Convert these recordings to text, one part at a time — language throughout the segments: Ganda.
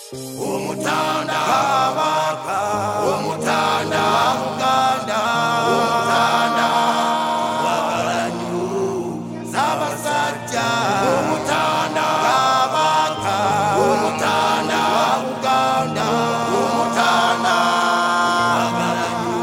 Umutanda Kabaka, Umutanda Uganda, Umutanda Wagaranyu Zabasajja, Umutanda Kabaka, Umutanda Uganda, Umutanda Wagaranyu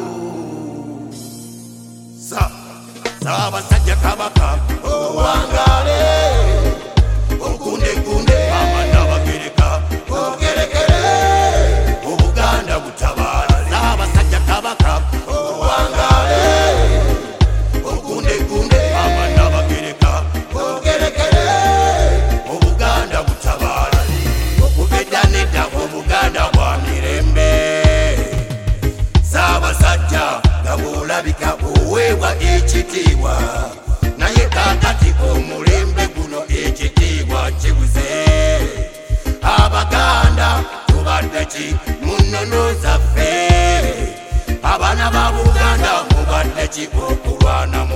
Zabasajja Kabaka Wangale Okunde kunde Amanda Bagereka Ogerekere Obuganda butabala Zabasajja Kabaka Wangale Okunde kunde Amanda Bagereka Ogerekere Obuganda butabala Okubedaneda Obuganda bwa mirembe Zabasajja Gabulabika oweebwa ekitiibwa naye kakati omulembe guno ekitiibwa kibuze Abaganda tubadde ki mu nnono zaffe abaana ba Buganda mubadde ki okulwana